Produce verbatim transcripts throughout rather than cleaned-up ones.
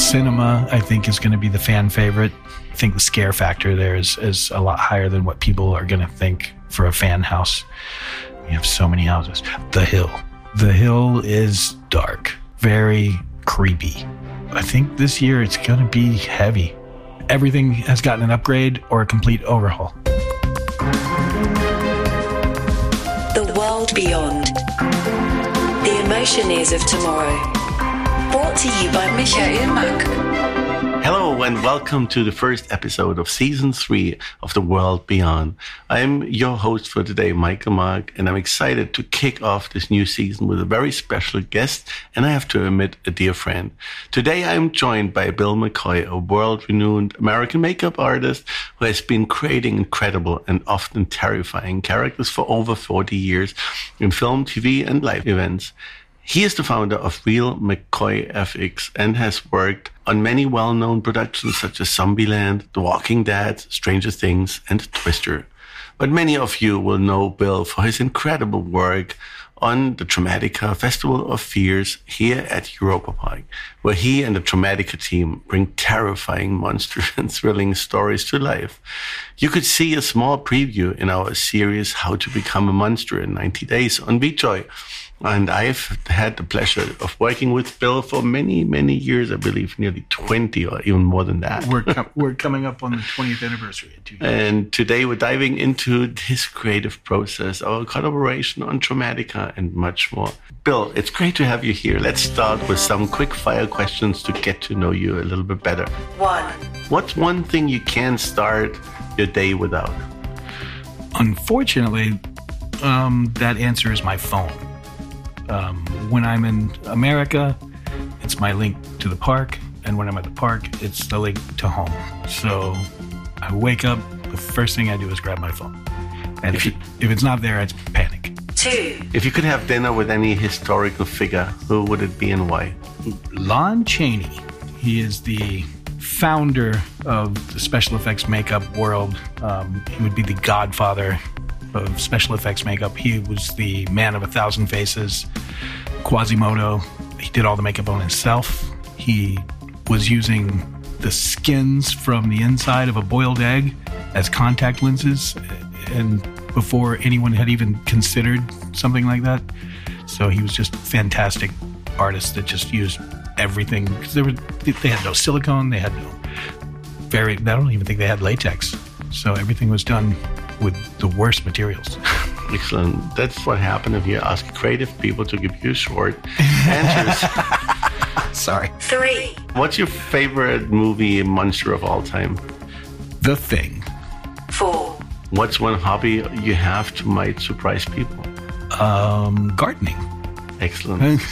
Cinema, I think, is going to be the fan favorite. I think the scare factor there is, is a lot higher than what people are going to think for a fan house. We have so many houses. The Hill. The Hill is dark, very creepy. I think this year it's going to be heavy. Everything has gotten an upgrade or a complete overhaul. The World Beyond. The Emotion Is of Tomorrow. Brought to you by Michael Mack. Hello and welcome to the first episode of Season three of The World Beyond. I'm your host for today, Michael Mack, and I'm excited to kick off this new season with a very special guest, and I have to admit, a dear friend. Today I'm joined by Bill McCoy, a world-renowned American makeup artist who has been creating incredible and often terrifying characters for over forty years in film, T V, and live events. He is the founder of Real McCoy F X and has worked on many well-known productions such as Zombieland, The Walking Dead, Stranger Things, and Twister. But many of you will know Bill for his incredible work on the Dramatica Festival of Fears here at Europa Park, where he and the Dramatica team bring terrifying monsters and thrilling stories to life. You could see a small preview in our series How to Become a Monster in ninety days on VJoy. And I've had the pleasure of working with Bill for many, many years, I believe nearly twenty or even more than that. We're, com- we're coming up on the twentieth anniversary. In two years. And today we're diving into his creative process, our collaboration on Dramatica, and much more. Bill, it's great to have you here. Let's start with some quick fire questions to get to know you a little bit better. One. What's one thing you can't start your day without? Unfortunately, um, that answer is my phone. Um, when I'm in America, it's my link to the park. And when I'm at the park, it's the link to home. So I wake up, the first thing I do is grab my phone. And if, it, if it's not there, it's panic. Two. If you could have dinner with any historical figure, who would it be and why? Lon Chaney. He is the founder of the special effects makeup world. Um, he would be the godfather of special effects makeup. He was the man of a thousand faces. Quasimodo. He did all the makeup on himself. He was using the skins from the inside of a boiled egg as contact lenses, and before anyone had even considered something like that. So he was just a fantastic artist that just used everything, because they were they had no silicone, they had no very I don't even think they had latex. So everything was done with the worst materials. Excellent. That's what happened if you ask creative people to give you short answers. Sorry. Three. What's your favorite movie monster of all time? The Thing. Four. What's one hobby you have to might surprise people? Um, gardening. Excellent.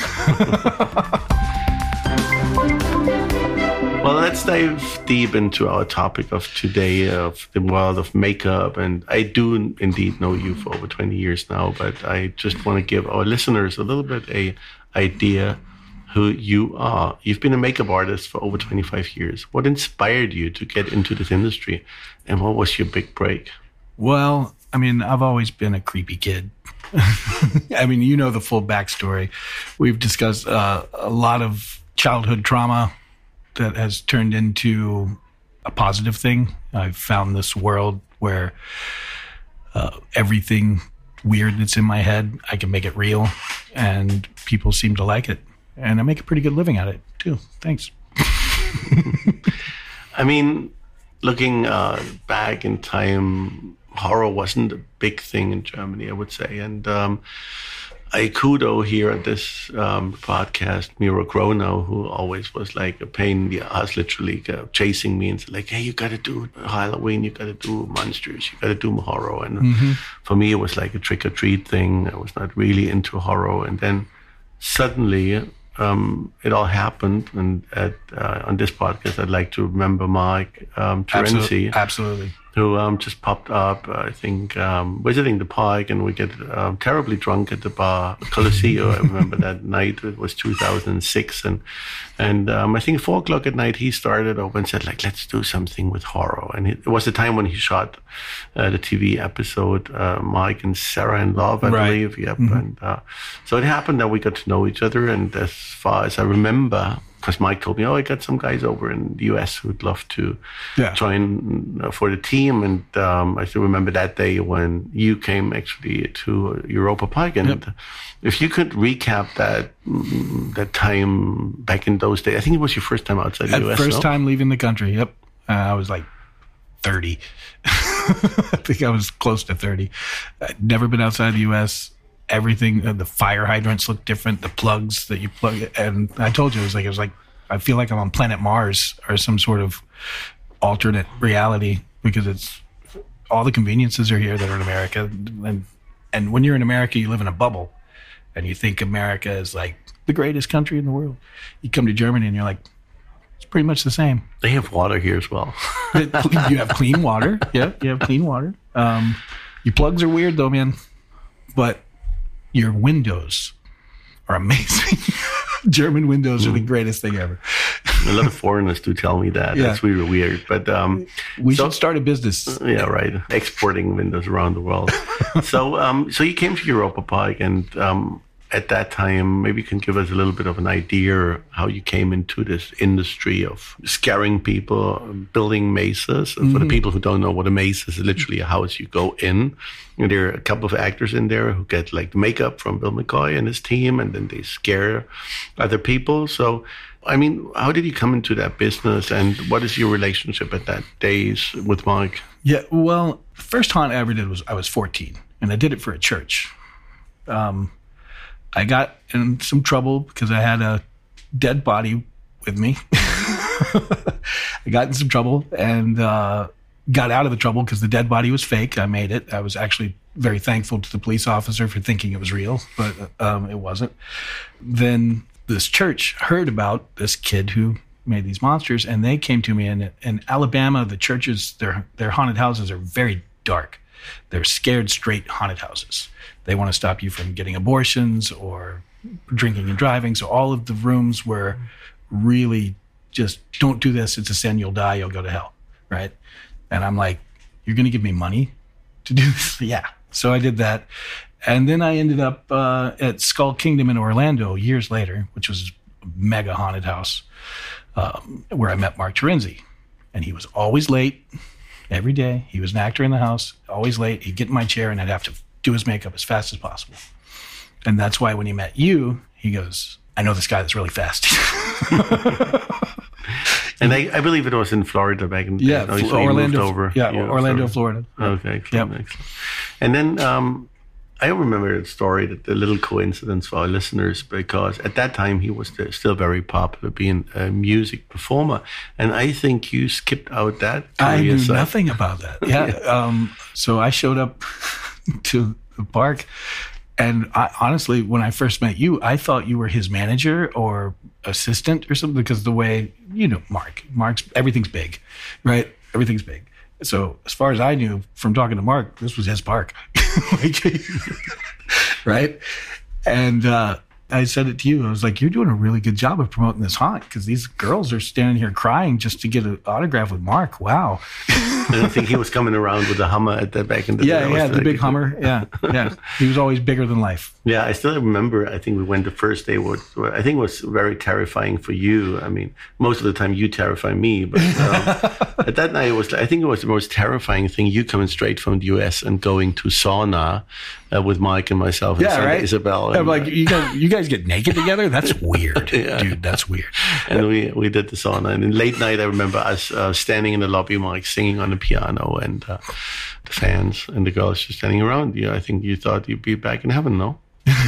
Well, let's dive deep into our topic of today, of the world of makeup. And I do indeed know you for over twenty years now, but I just want to give our listeners a little bit a idea who you are. You've been a makeup artist for over twenty-five years. What inspired you to get into this industry? And what was your big break? Well, I mean, I've always been a creepy kid. I mean, you know the full backstory. We've discussed uh, a lot of childhood trauma that has turned into a positive thing. I've found this world where uh, everything weird that's in my head, I can make it real, and people seem to like it. And I make a pretty good living at it, too. Thanks. I mean, looking uh, back in time, horror wasn't a big thing in Germany, I would say. And um, I kudo here at this um, podcast Miro Gronow, who always was like a pain in the ass, literally uh, chasing me and said, like, hey, you got to do Halloween, you got to do monsters, you got to do horror. And mm-hmm. for me, it was like a trick-or-treat thing. I was not really into horror. And then suddenly um, it all happened. And at, uh, on this podcast, I'd like to remember Mark um, Terenzi. Absolutely. Absolutely. Who um, just popped up, uh, I think, um, visiting the park, and we get um, terribly drunk at the bar, Colosseo. I remember that night. It was two thousand six. And and um, I think four o'clock at night, he started over and said, like, let's do something with horror. And it, it was the time when he shot uh, the T V episode, uh, Mike and Sarah in Love, I right. believe. Yep. Mm-hmm. And uh, so it happened that we got to know each other. And as far as I remember, because Mike told me, oh, I got some guys over in the U S who'd love to Yeah. join uh, for the team. And um, I still remember that day when you came actually to Europa Park. And Yep. if you could recap that mm, that time back in those days, I think it was your first time outside the At U S. first no? time leaving the country. Yep. Uh, I was like thirty. I think I was close to thirty. I'd never been outside the U S. Everything, uh, the fire hydrants look different. The plugs that you plug, and I told you it was like it was like I feel like I'm on planet Mars or some sort of alternate reality because it's all the conveniences are here that are in America, and and when you're in America, you live in a bubble, and you think America is like the greatest country in the world. You come to Germany and you're like, it's pretty much the same. They have water here as well. You have clean water. Yeah, you have clean water. Um, your plugs are weird though, man. But your windows are amazing. German windows are the greatest thing ever. A lot of foreigners do tell me that. Yeah. That's really weird. But um, We so- should start a business. yeah, right. Exporting windows around the world. so, um, so you came to Europa Park, and um, at that time, maybe you can give us a little bit of an idea how you came into this industry of scaring people, building mazes. And for the people who don't know what a maze is, it's literally a house you go in. And there are a couple of actors in there who get like the makeup from Bill McCoy and his team, and then they scare other people. So, I mean, how did you come into that business, and what is your relationship at that days with Mark? Yeah, well, the first haunt I ever did was I was fourteen, and I did it for a church. Um, I got in some trouble because I had a dead body with me. I got in some trouble and uh, got out of the trouble because the dead body was fake. I made it. I was actually very thankful to the police officer for thinking it was real, but um, it wasn't. Then this church heard about this kid who made these monsters, and they came to me. And in Alabama, the churches, their their haunted houses are very dark. They're scared straight haunted houses. They want to stop you from getting abortions or drinking and driving. So all of the rooms were really just, don't do this. It's a sin. You'll die. You'll go to hell. Right. And I'm like, you're going to give me money to do this? Yeah. So I did that. And then I ended up uh, at Skull Kingdom in Orlando years later, which was a mega haunted house, um, where I met Mark Terenzi. And he was always late every day. He was an actor in the house, always late. He'd get in my chair and I'd have to do his makeup as fast as possible. And that's why when he met you, he goes, I know this guy that's really fast. And I, I believe it was in Florida back in the Yeah, day. Fl- Orlando, over. yeah, Orlando, Florida. Okay, cool, Yep. excellent. And then um, I remember a story, that the little coincidence for our listeners, because at that time he was st- still very popular, being a music performer. And I think you skipped out that I career knew side. nothing about that. Yeah. um, so I showed up to the park, and I, honestly, when I first met you, I thought you were his manager or assistant or something, because the way, you know, Mark, Mark's, everything's big, right? Everything's big. So as far as I knew from talking to Mark, this was his park. Like, right? And uh, I said it to you. I was like, you're doing a really good job of promoting this haunt, because these girls are standing here crying just to get an autograph with Mark. Wow. And I think he was coming around with a Hummer at the back in the Yeah, day. yeah, Was the like- big Hummer. Yeah, yeah. He was always bigger than life. Yeah, I still remember, I think we went the first day, what I think was very terrifying for you. I mean, most of the time you terrify me, but um, at that night, it was, I think it was the most terrifying thing, you coming straight from the U S and going to sauna uh, with Mike and myself and Yeah, Santa right? Isabel. I'm And, like, you guys, you guys get naked together? That's weird, Yeah. dude. That's weird. and we, we did the sauna. And in late night, I remember us uh, standing in the lobby, Mike singing on the piano, and uh, the fans and the girls just standing around you. I think you thought you'd be back in heaven, no?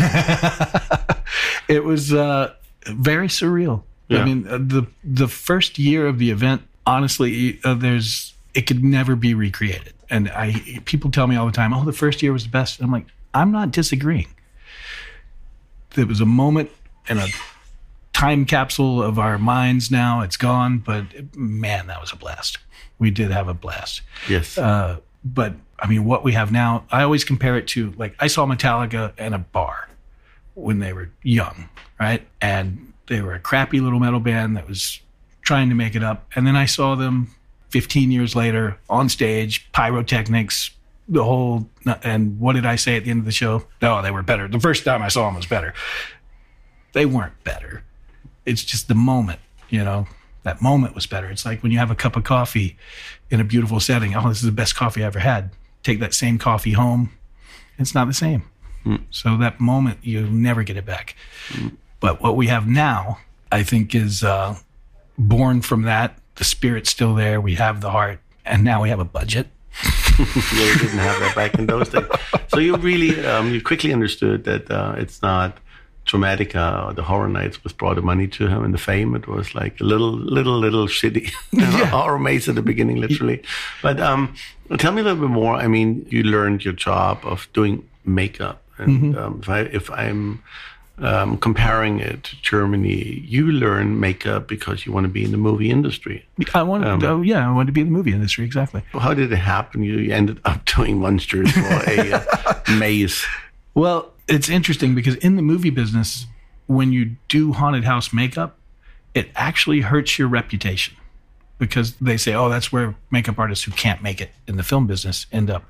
It was uh, very surreal. Yeah. I mean, uh, the the first year of the event, honestly, uh, there's it could never be recreated. And I people tell me all the time, "Oh, the first year was the best." And I'm like, I'm not disagreeing. There was a moment in a time capsule of our minds. Now it's gone, but man, that was a blast. We did have a blast. Yes. Uh, but I mean, what we have now, I always compare it to, like, I saw Metallica in a bar when they were young, right? And they were a crappy little metal band that was trying to make it up. And then I saw them fifteen years later on stage, pyrotechnics, the whole, and what did I say at the end of the show? No, they were better. The first time I saw them was better. They weren't better. It's just the moment you know, that moment was better. It's like when you have a cup of coffee in a beautiful setting. Oh, this is the best coffee I ever had. Take that same coffee home. It's not the same. Mm. So that moment, you never get it back. Mm. But what we have now, I think, is uh, born from that. The spirit's still there. We have the heart. And now we have a budget. Yeah, we didn't have that back in those days. So you really, um, you quickly understood that uh, it's not Dramatica or the Horror Nights was brought the money to him and the fame. It was like a little, little, little shitty yeah. horror maze at the beginning, literally. But um, tell me a little bit more. I mean, you learned your job of doing makeup. And mm-hmm. um, if, I, if I'm um, comparing it to Germany, you learn makeup because you want to be in the movie industry. I wanted, um, oh, yeah, I wanted to be in the movie industry, exactly. How did it happen? You ended up doing Monsters for a uh, maze. Well, it's interesting because in the movie business, when you do haunted house makeup, it actually hurts your reputation because they say, oh, that's where makeup artists who can't make it in the film business end up.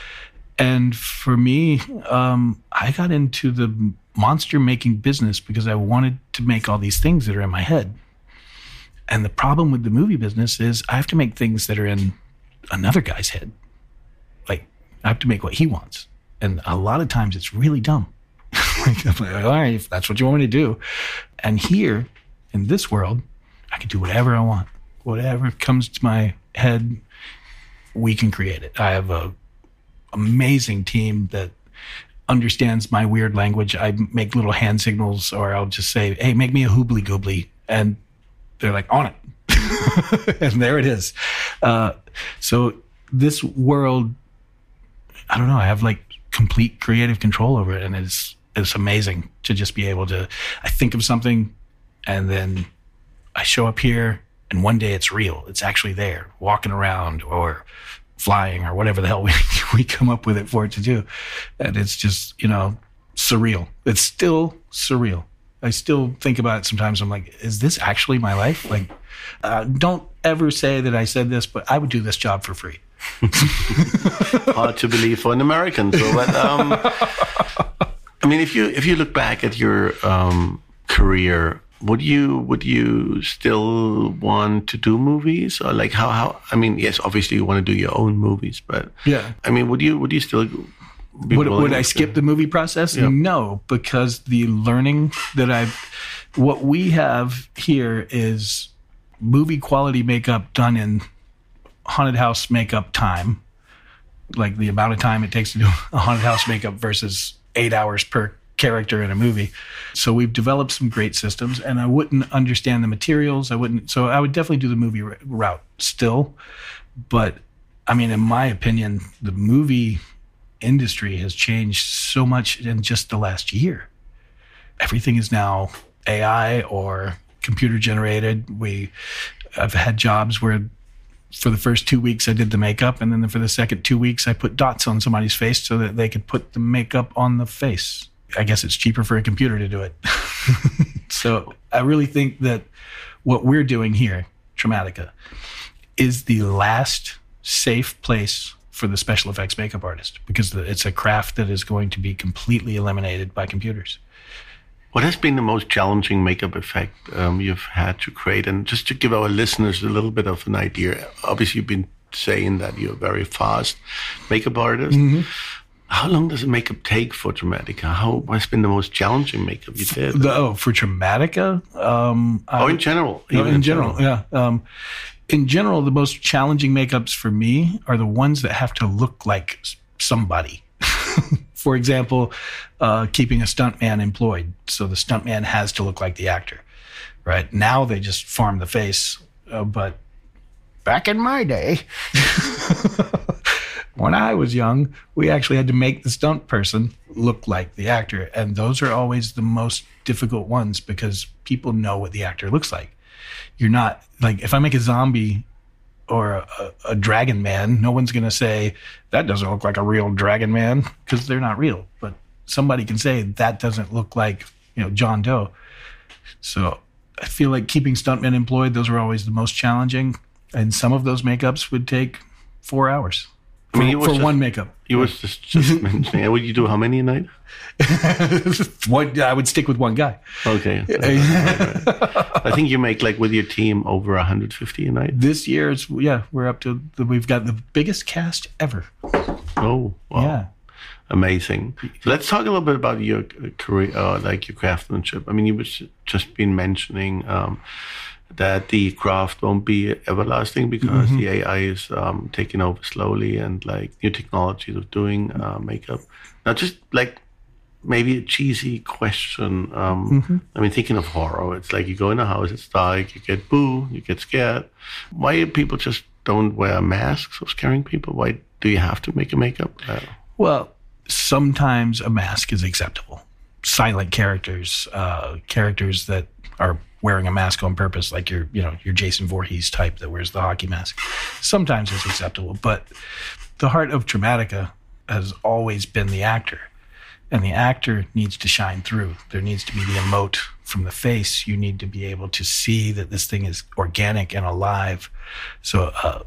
And for me, um, I got into the monster making business because I wanted to make all these things that are in my head. And the problem with the movie business is I have to make things that are in another guy's head. Like, I have to make what he wants. And a lot of times it's really dumb. Like, I'm like, all right, if that's what you want me to do. And here, in this world, I can do whatever I want. Whatever comes to my head, we can create it. I have a amazing team that understands my weird language. I make little hand signals, or I'll just say, hey, make me a hoobly goobly. And they're like, on it. And there it is. Uh, so this world, I don't know, I have like complete creative control over it. And it's, it's amazing to just be able to, I think of something and then I show up here and one day it's real. It's actually there, walking around or flying or whatever the hell we, we come up with it for it to do. And it's just, you know, surreal. It's still surreal. I still think about it sometimes. I'm like, is this actually my life? Like, uh, don't ever say that I said this, but I would do this job for free. Hard to believe for an American. So, but, um, I mean, if you if you look back at your um, career, would you would you still want to do movies, or like how how? I mean, yes, obviously you want to do your own movies, but yeah, I mean, would you would you still? Would, would I skip the movie process? Yeah. No, because the learning that I've, what we have here is movie quality makeup done in haunted house makeup time, like the amount of time it takes to do a haunted house makeup versus eight hours per character in a movie. So we've developed some great systems, and I wouldn't understand the materials. I wouldn't, so I would definitely do the movie route still. But I mean, in my opinion, the movie industry has changed so much in just the last year. Everything is now A I or computer generated. We, I've had jobs where for the first two weeks I did the makeup, and then for the second two weeks I put dots on somebody's face so that they could put the makeup on the face. I guess it's cheaper for a computer to do it. So I really think that what we're doing here, Dramatica, is the last safe place for the special effects makeup artist, because it's a craft that is going to be completely eliminated by computers. What has been the most challenging makeup effect um, you've had to create? And just to give our listeners a little bit of an idea, obviously you've been saying that you're a very fast makeup artist. Mm-hmm. How long does a makeup take for Dramatica? How has been the most challenging makeup you did? The, oh, for Dramatica? Um, oh, in general. No, in, in general, general, yeah. Um, in general, the most challenging makeups for me are the ones that have to look like somebody. For example, uh, keeping a stuntman employed. So the stuntman has to look like the actor, right? Now they just farm the face. Uh, but back in my day, when I was young, we actually had to make the stunt person look like the actor. And those are always the most difficult ones because people know what the actor looks like. You're not, like, if I make a zombie or a, a dragon man, no one's going to say, that doesn't look like a real dragon man, because they're not real. But somebody can say, that doesn't look like, you know, John Doe. So I feel like keeping stuntmen employed, those are always the most challenging. And some of those makeups would take four hours. For, I mean, for just, one makeup. You was just, just mentioning, would you do how many a night? one, I would stick with one guy. Okay. I think you make, like, with your team, over one hundred fifty a night. This year, it's, yeah, we're up to, the, we've got the biggest cast ever. Oh, wow. Yeah. Amazing. So let's talk a little bit about your career, uh, like your craftsmanship. I mean, you was just been mentioning um, that the craft won't be everlasting because mm-hmm. the A I is um, taking over slowly, and like new technologies of doing uh, makeup. Now, just like maybe a cheesy question. Um, mm-hmm. I mean, thinking of horror, it's like you go in a house, it's dark, you get boo, you get scared. Why people just don't wear masks of scaring people? Why do you have to make a makeup? Uh, well, sometimes a mask is acceptable. Silent characters, uh, characters that are wearing a mask on purpose, like your, you know, your Jason Voorhees type that wears the hockey mask. Sometimes it's acceptable, but the heart of Dramatica has always been the actor, and the actor needs to shine through. There needs to be the emote from the face. You need to be able to see that this thing is organic and alive. So uh,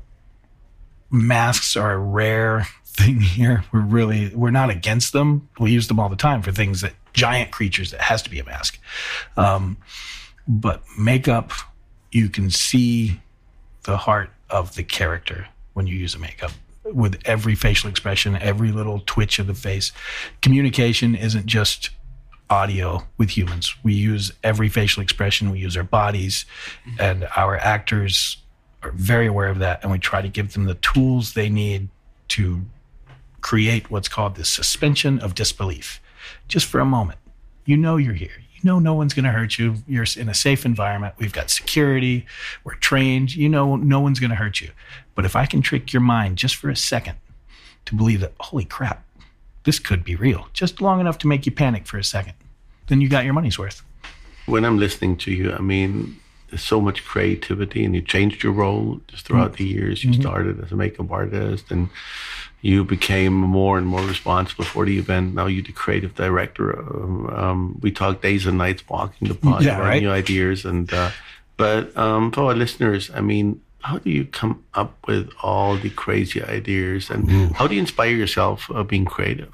masks are a rare thing here. We're really, we're not against them. We use them all the time for things that, giant creatures that has to be a mask. Um, but makeup, you can see the heart of the character when you use a makeup with every facial expression, every little twitch of the face. Communication isn't just audio with humans. We use every facial expression. We use our bodies, and our actors are very aware of that. And we try to give them the tools they need to create what's called the suspension of disbelief. Just for a moment, you know you're here. You know no one's going to hurt you. You're in a safe environment. We've got security. We're trained. You know no one's going to hurt you. But if I can trick your mind just for a second to believe that, holy crap, this could be real, just long enough to make you panic for a second, then you got your money's worth. When I'm listening to you, I mean, there's so much creativity, and you changed your role just throughout mm-hmm. the years. You mm-hmm. started as a makeup artist, and you became more and more responsible for the event. Now you're the creative director. Um, um, we talk days and nights walking the pod, yeah, right? New ideas. And uh, but um, for our listeners, I mean, how do you come up with all the crazy ideas, and Ooh. how do you inspire yourself uh, being creative?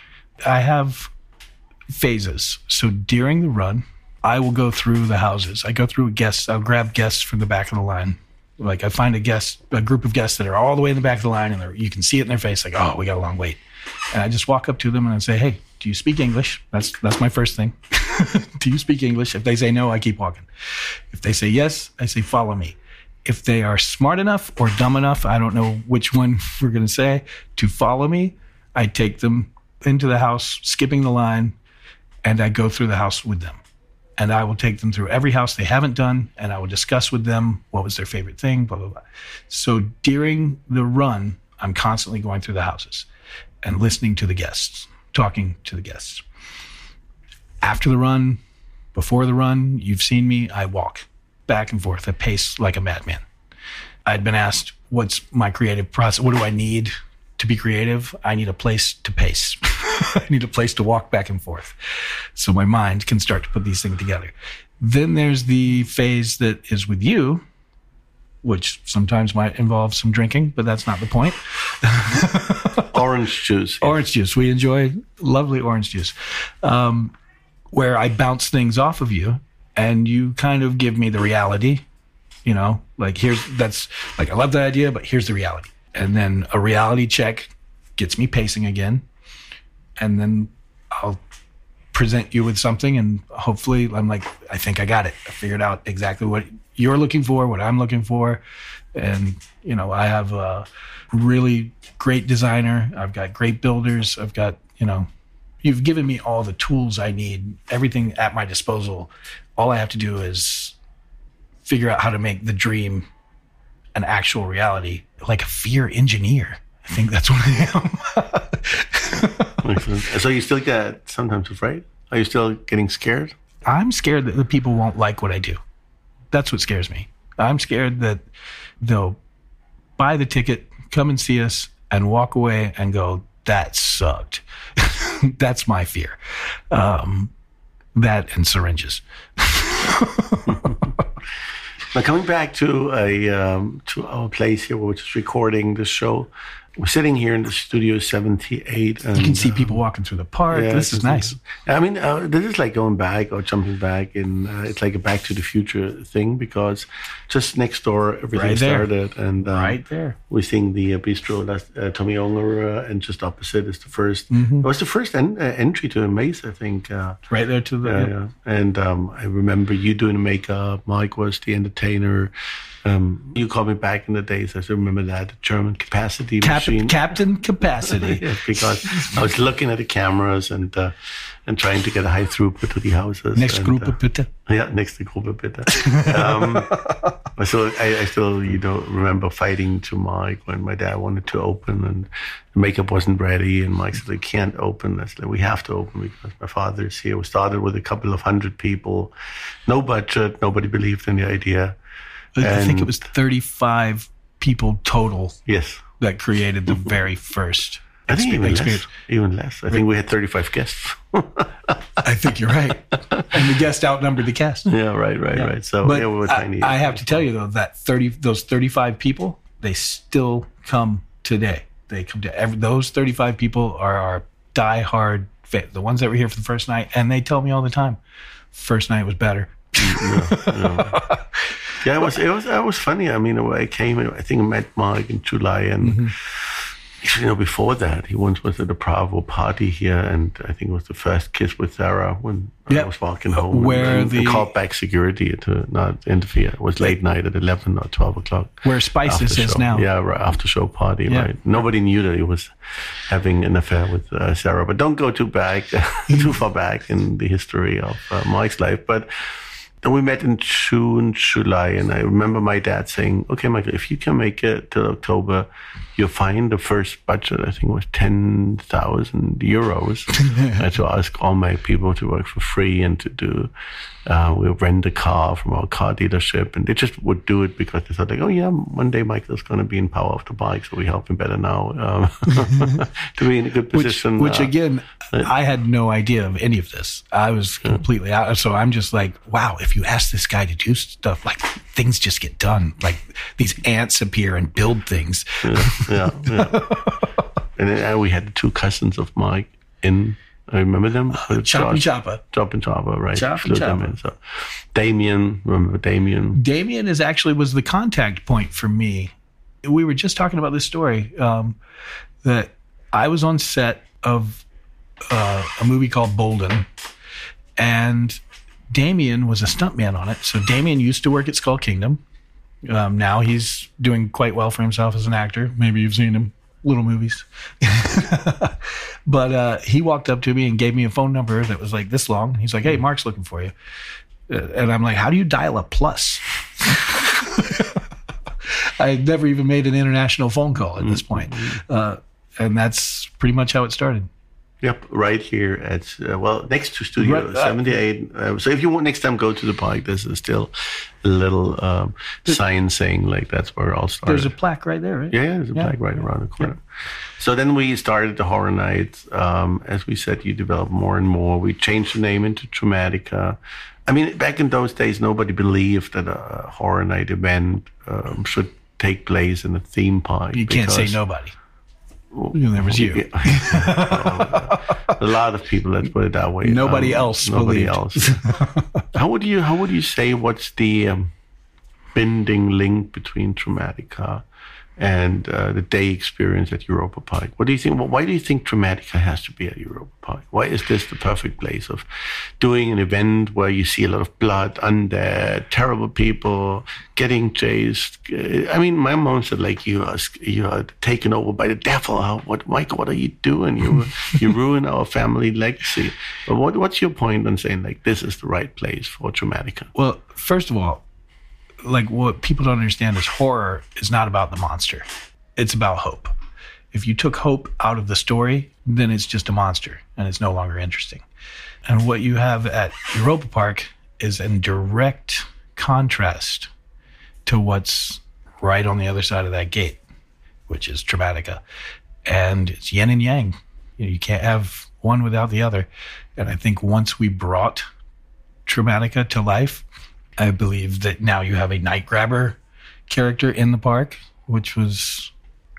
I have phases. So during the run, I will go through the houses. I go through guests. I'll grab guests from the back of the line. Like I find a guest, a group of guests that are all the way in the back of the line, and you can see it in their face, like, oh, we got a long wait. And I just walk up to them and I say, hey, do you speak English? That's that's my first thing. Do you speak English? If they say no, I keep walking. If they say yes, I say, follow me. If they are smart enough or dumb enough, I don't know which one we're going to say, to follow me, I take them into the house, skipping the line, and I go through the house with them. And I will take them through every house they haven't done, and I will discuss with them what was their favorite thing, blah, blah, blah. So during the run, I'm constantly going through the houses and listening to the guests, talking to the guests. After the run, before the run, you've seen me, I walk back and forth. I pace like a madman. I'd been asked, what's my creative process? What do I need to be creative? I need a place to pace. I need a place to walk back and forth so my mind can start to put these things together. Then there's the phase that is with you, which sometimes might involve some drinking, but that's not the point. Orange juice. Orange juice. We enjoy lovely orange juice, um, where I bounce things off of you and you kind of give me the reality, you know, like here's, that's like, I love that idea, but here's the reality. And then a reality check gets me pacing again. And then I'll present you with something, and hopefully I'm like, I think I got it. I figured out exactly what you're looking for, what I'm looking for. And, you know, I have a really great designer. I've got great builders. I've got, you know, you've given me all the tools I need, everything at my disposal. All I have to do is figure out how to make the dream an actual reality, like a fear engineer. I think that's what I am. So you still get sometimes afraid? Are you still getting scared? I'm scared that the people won't like what I do. That's what scares me. I'm scared that they'll buy the ticket, come and see us, and walk away and go, that sucked. That's my fear. Um, that and syringes. Now, coming back to a um, to our place here, which is recording this show, we're sitting here in the studio seventy-eight. And, you can see people walking through the park. Yeah, this is nice. I mean, uh, this is like going back or jumping back, and uh, it's like a Back to the Future thing, because just next door everything right there. started, and um, right there we're seeing the uh, bistro, that's uh, Tommy Ongara, and just opposite is the first. Mm-hmm. It was the first en- uh, entry to a maze, I think. Uh, right there to the. Yeah, yeah. yeah. And um, I remember you doing the makeup. Mike was the entertainer. Um, you called me back in the days. I still remember that, the German capacity Cap- machine. Captain Capacity. Yes, because I was looking at the cameras and uh, and trying to get a high throughput to the houses. Next and, Gruppe, uh, bitte. Yeah, next Gruppe, bitte. um, so I, I still, you know, remember fighting to Mike when my dad wanted to open and the makeup wasn't ready, and Mike said, "We can't open." I said, "We have to open because my father is here." We started with a couple of hundred people, no budget, nobody believed in the idea. I And, think it was thirty-five people total. Yes. That created the very first I think even experience. less. Even less. I think we had thirty-five guests. I think you're right. And the guest outnumbered the cast. Yeah, right, right, yeah. right. So but yeah, we were I, tiny. I have to tell you though, that thirty, those thirty-five people, they still come today. They come to every. Those thirty-five people are our diehard fans, the ones that were here for the first night, and they tell me all the time, first night was better. yeah, yeah. yeah, it was. It was. It was funny. I mean, I came. I think I met Mike in July, and mm-hmm. actually, you know, before that, he once was at a Bravo party here, and I think it was the first kiss with Sarah when yep. I was walking home. Where and, the and called back security to not interfere. It was late night at eleven or twelve o'clock. Where Spices is now. Yeah, right, after show party. Yeah. Right. Nobody knew that he was having an affair with uh, Sarah. But don't go too back, too far back in the history of uh, Mike's life. But. Then we met in June, July, and I remember my dad saying, "Okay, Michael, if you can make it till October, you'll find the first budget, I think it was ten thousand euros. I had to ask all my people to work for free and to do, uh, we'll rent a car from our car dealership, and they just would do it because they thought like, oh yeah, one day Michael's going to be in Power of the Bike, so we help him better now um, to be in a good position. Which, which uh, again, I had no idea of any of this. I was completely out. So I'm just like, wow, if you ask this guy to do stuff, like things just get done. Like these ants appear and build things. Yeah, yeah. yeah. And then uh, we had the two cousins of Mike in, I remember them? Uh, Chop and Choppa. Chop and Choppa, right. Chop and Choppa. So Damien, remember Damien? Damien is actually was the contact point for me. We were just talking about this story, um, that I was on set of uh, a movie called Bolden, and Damien was a stuntman on it. So Damien used to work at Skull Kingdom. Um, now he's doing quite well for himself as an actor. Maybe you've seen him, little movies. But uh, he walked up to me and gave me a phone number that was like this long. He's like, "Hey, Mark's looking for you." Uh, and I'm like, "How do you dial a plus?" I had never even made an international phone call at this point. Uh, and that's pretty much how it started. Yep, right here at, uh, well, next to Studio right, uh, seventy-eight. Uh, so if you want next time go to the park, there's still a little um, sign saying like that's where it all started. There's a plaque right there, right? Yeah, yeah there's a yeah. plaque right around the corner. Yeah. So then we started the Horror Nights. Um, as we said, you developed more and more. We changed the name into Traumatica. I mean, back in those days, nobody believed that a Horror Night event um, should take place in a theme park. You can't say nobody. Well, there was you. Yeah. A lot of people, let's put it that way. Nobody um, else. Nobody believed. else. How would you? How would you say? What's the um, binding link between Traumatica and uh, the day experience at Europa Park? What do you think? Well, why do you think Traumatica has to be at Europa Park? Why is this the perfect place of doing an event where you see a lot of blood, undead, terrible people getting chased? I mean, my mom said like you are you are taken over by the devil. How, what, Michael? What are you doing? You you ruin our family legacy. But what what's your point on saying like this is the right place for Traumatica? Well, first of all, like what people don't understand is horror is not about the monster. It's about hope. If you took hope out of the story, then it's just a monster and it's no longer interesting. And what you have at Europa Park is in direct contrast to what's right on the other side of that gate, which is Traumatica. And it's yin and yang. You know, you can't have one without the other. And I think once we brought Traumatica to life, I believe that now you have a night grabber character in the park, which was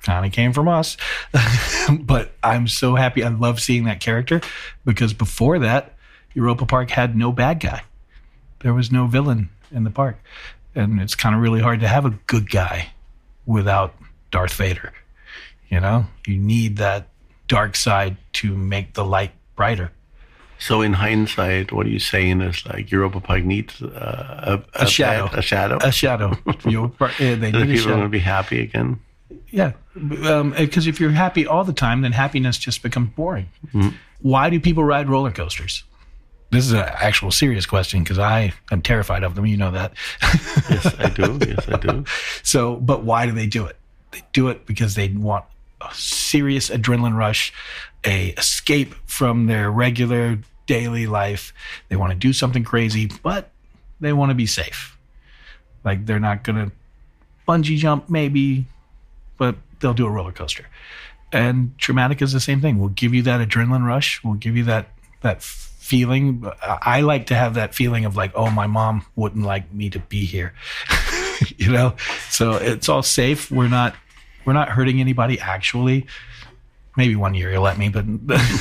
kind of came from us. But I'm so happy. I love seeing that character because before that, Europa Park had no bad guy. There was no villain in the park. And it's kind of really hard to have a good guy without Darth Vader. You know, you need that dark side to make the light brighter. So in hindsight, what are you saying is like Europa Park needs uh, a, a, a shadow. Bad, a shadow? A shadow. Europa, yeah, they and need people a are going to be happy again? Yeah. Because um, if you're happy all the time, then happiness just becomes boring. Mm-hmm. Why do people ride roller coasters? This is an actual serious question because I am terrified of them. You know that. Yes, I do. Yes, I do. So, but why do they do it? They do it because they want a serious adrenaline rush, a escape from their regular daily life. They want to do something crazy, but they want to be safe. Like they're not going to bungee jump maybe, but they'll do a roller coaster. And Dramatica is the same thing. We'll give you that adrenaline rush. We'll give you that that feeling. I like to have that feeling of like, oh, my mom wouldn't like me to be here. You know? So it's all safe. We're not we're not hurting anybody actually. Maybe one year you'll let me, but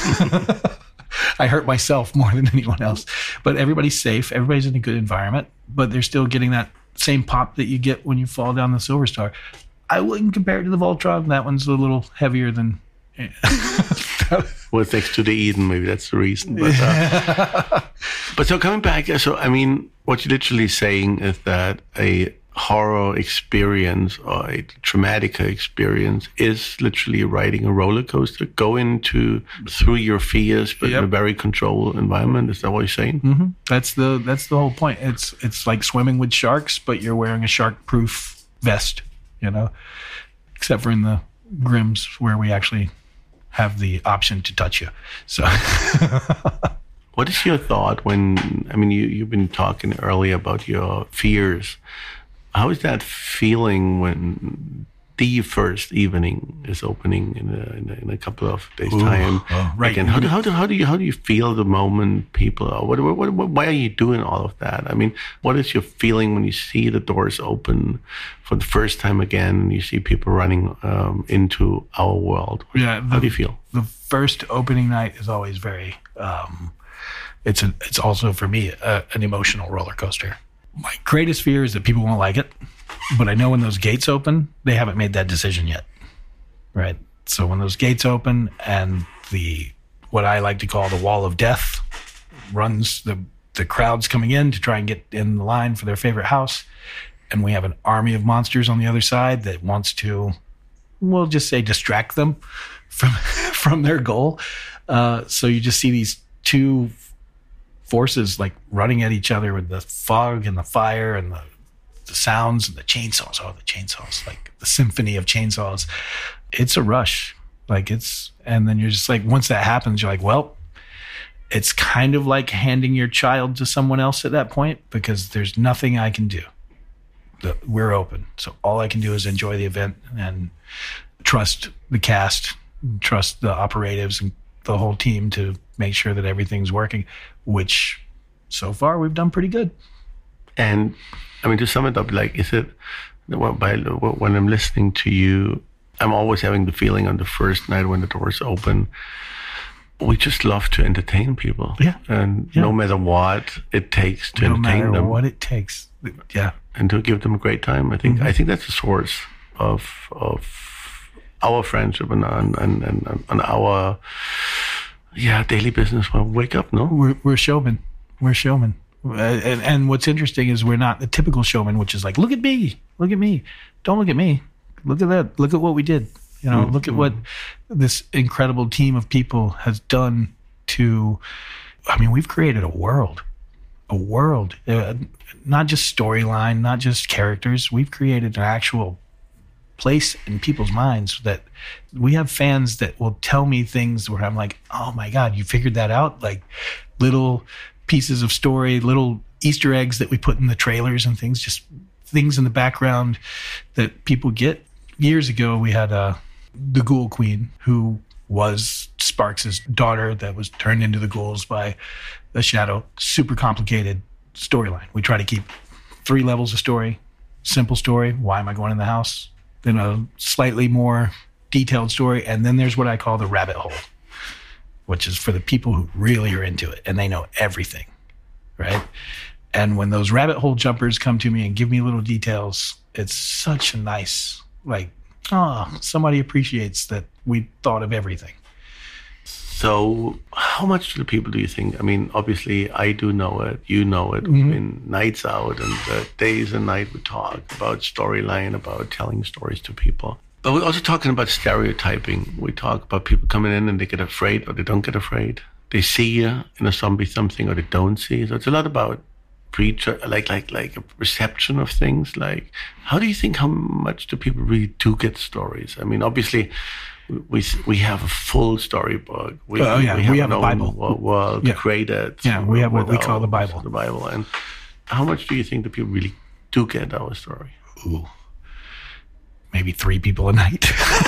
I hurt myself more than anyone else. But everybody's safe. Everybody's in a good environment, but they're still getting that same pop that you get when you fall down the Silver Star. I wouldn't compare it to the Voltron. That one's a little heavier than... Well, thanks to the Eden, maybe that's the reason. But, uh, but so coming back, so I mean, what you're literally saying is that a horror experience or a Dramatica experience is literally riding a roller coaster, going to through your fears, but yep. in a very controlled environment. Is that what you're saying? Mm-hmm. That's the that's the whole point. It's it's like swimming with sharks, but you're wearing a shark-proof vest. You know, except for in the Grims where we actually have the option to touch you. So, what is your thought when, I mean, you, you've been talking earlier about your fears. How is that feeling when the first evening is opening in a, in a, in a couple of days' Ooh, time? Oh, right. Again, how do, how do how do you how do you feel the moment people are? What, what, what, why are you doing all of that? I mean, what is your feeling when you see the doors open for the first time again and you see people running um, into our world? Yeah, the, how do you feel? The first opening night is always very. Um, it's a, it's also for me a, an emotional roller coaster. My greatest fear is that people won't like it. But I know when those gates open, they haven't made that decision yet, right? So when those gates open and the what I like to call the wall of death runs, the the crowd's coming in to try and get in the line for their favorite house, and we have an army of monsters on the other side that wants to, we'll just say, distract them from from their goal. Uh, so you just see these two forces like running at each other with the fog and the fire and the the sounds and the chainsaws, oh, the chainsaws, like the symphony of chainsaws. It's a rush. Like it's, and then you're just like, once that happens, you're like, well, it's kind of like handing your child to someone else at that point because there's nothing I can do. The, we're open. So all I can do is enjoy the event and trust the cast, trust the operatives and the whole team to make sure that everything's working, which so far we've done pretty good. And I mean, to sum it up, like, is it, by, when I'm listening to you, I'm always having the feeling on the first night when the doors open, we just love to entertain people. Yeah. And yeah. no matter what it takes to no entertain them. No matter what it takes. Yeah. And to give them a great time. I think mm-hmm. I think that's the source of of our friendship and and, and, and, and our yeah daily business when we wake up, no? We're, we're showmen. We're showmen. Uh, and, and what's interesting is we're not the typical showman, which is like, look at me, look at me. Don't look at me. Look at that. Look at what we did. You know, mm-hmm. look at what this incredible team of people has done to, I mean, we've created a world, a world, uh, not just storyline, not just characters. We've created an actual place in people's minds that we have fans that will tell me things where I'm like, oh my God, you figured that out? Like little pieces of story, little Easter eggs that we put in the trailers and things, just things in the background that people get. Years ago, we had uh, the Ghoul Queen, who was Sparks' daughter that was turned into the ghouls by the Shadow. Super complicated storyline. We try to keep three levels of story, simple story. Why am I going in the house? Then a slightly more detailed story. And then there's what I call the rabbit hole, which is for the people who really are into it and they know everything, right? And when those rabbit hole jumpers come to me and give me little details, it's such a nice, like, oh, somebody appreciates that we thought of everything. So how much do the people do you think? I mean, obviously, I do know it. You know it. Mm-hmm. We've been nights out and uh, days and nights we talk about storyline, about telling stories to people. But we're also talking about stereotyping. We talk about people coming in and they get afraid or they don't get afraid. They see you in a zombie something or they don't see. So it's a lot about preacher, like like like a reception of things. Like, how do you think, how much do people really do get stories? I mean, obviously, we we have a full storybook. We, oh yeah, we have, we have a Bible world yeah. created. Yeah, we have what we call the Bible. The Bible. And how much do you think that people really do get our story? Ooh, maybe three people a night.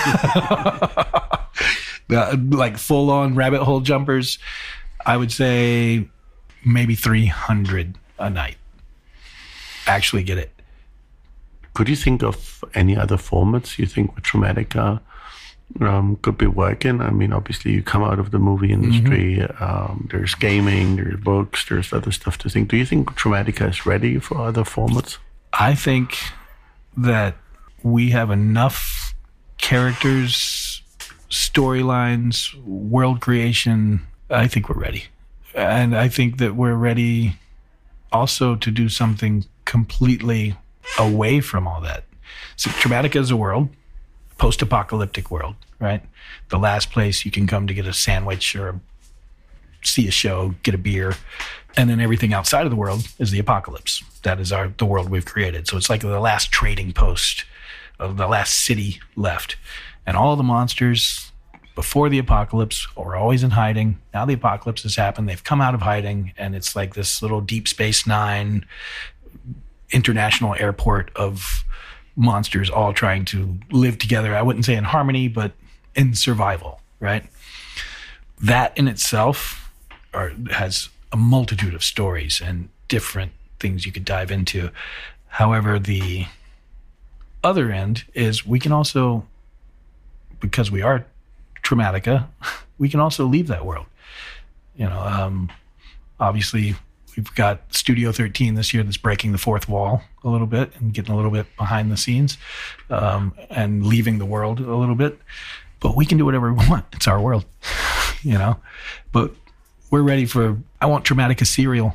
Like full on rabbit hole jumpers. I would say maybe three hundred a night actually get it. Could you think of any other formats you think with Dramatica um, could be working? I mean, obviously you come out of the movie industry. Mm-hmm. Um, there's gaming, there's books, there's other stuff to think. Do you think Dramatica is ready for other formats? I think that we have enough characters, storylines, world creation. I think we're ready. And I think that we're ready also to do something completely away from all that. So Dramatica is a world, post-apocalyptic world, right? The last place you can come to get a sandwich or see a show, get a beer, and then everything outside of the world is the apocalypse. That is our the world we've created. So it's like the last trading post, of the last city left. And all the monsters before the apocalypse are always in hiding. Now the apocalypse has happened. They've come out of hiding, and it's like this little Deep Space Nine international airport of monsters all trying to live together. I wouldn't say in harmony, but in survival, right? That in itself are, has a multitude of stories and different things you could dive into. However, the other end is we can also, because we are Dramatica, we can also leave that world. You know, um, obviously we've got Studio thirteen this year that's breaking the fourth wall a little bit and getting a little bit behind the scenes um, and leaving the world a little bit. But we can do whatever we want. It's our world, you know. But we're ready for, I want Dramatica cereal.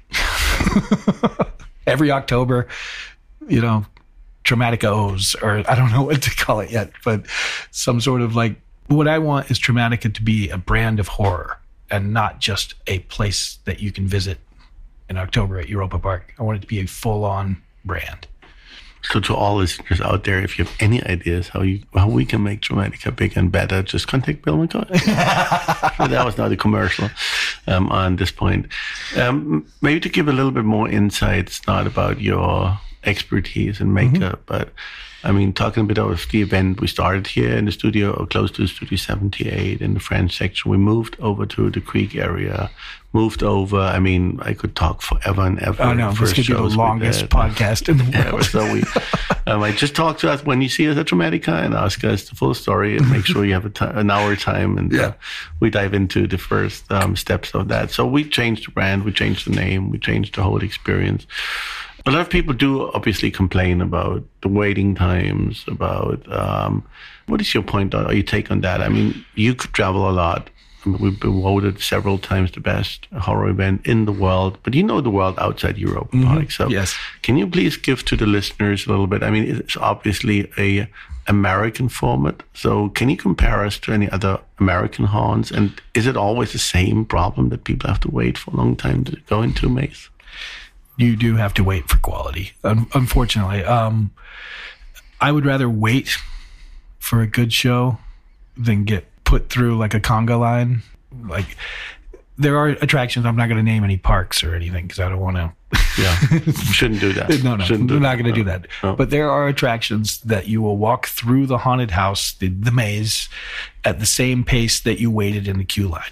Every October, you know, Dramatica O's, or I don't know what to call it yet, but some sort of like, what I want is Dramatica to be a brand of horror and not just a place that you can visit in October at Europa Park. I want it to be a full-on brand. So to all listeners out there, if you have any ideas how you how we can make Dramatica bigger and better, just contact Bill McCoy. So that was not a commercial um, on this point. Um, maybe to give a little bit more insights, not about your expertise in makeup, mm-hmm. but I mean, talking a bit about the event, we started here in the studio, or close to Studio seventy-eight in the French section. We moved over to the Creek area, moved over. I mean, I could talk forever and ever. Oh, no, this could be the longest podcast in the world. Yeah, so we, um, I just talk to us when you see us at Dramatica and ask us the full story and make sure you have a t- an hour time. And yeah. uh, we dive into the first um, steps of that. So we changed the brand, we changed the name, we changed the whole experience. A lot of people do obviously complain about the waiting times, about um, what is your point on, or your take on that? I mean, you could travel a lot. I mean, we've been voted several times the best horror event in the world, but you know the world outside Europe. Mm-hmm. So yes. Can you please give to the listeners a little bit? I mean, it's obviously a American format. So can you compare us to any other American haunts? And is it always the same problem that people have to wait for a long time to go into Maze? You do have to wait for quality, unfortunately. Um, I would rather wait for a good show than get put through like a conga line. Like, there are attractions. I'm not going to name any parks or anything because I don't want to. Yeah, shouldn't do that. No, no, shouldn't we're do not going to no, do that. No. But there are attractions that you will walk through the haunted house, the, the maze, at the same pace that you waited in the queue line.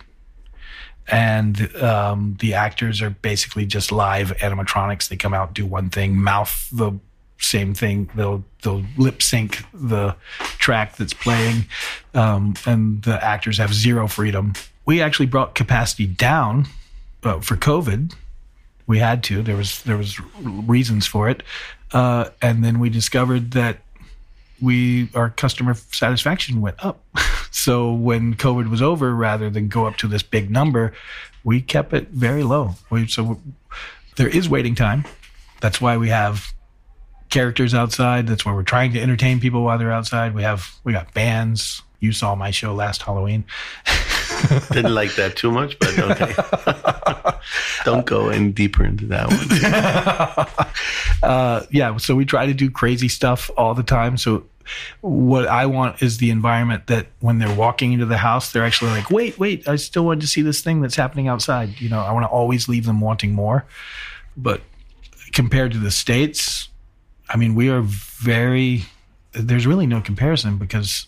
And um, the actors are basically just live animatronics. They come out, do one thing, mouth the same thing. They'll they'll lip sync the track that's playing, um, and the actors have zero freedom. We actually brought capacity down uh, for COVID. We had to. There was there was reasons for it, uh, and then we discovered that we our customer satisfaction went up. So when COVID was over, rather than go up to this big number, we kept it very low. We, so there is waiting time. That's why we have characters outside. That's why we're trying to entertain people while they're outside. We have we got bands. You saw my show last Halloween. Didn't like that too much, but okay. Don't go any deeper into that one. uh, yeah, so we try to do crazy stuff all the time. So what I want is the environment that when they're walking into the house, they're actually like, wait, wait, I still want to see this thing that's happening outside. You know, I want to always leave them wanting more. But compared to the States, I mean, we are very, there's really no comparison because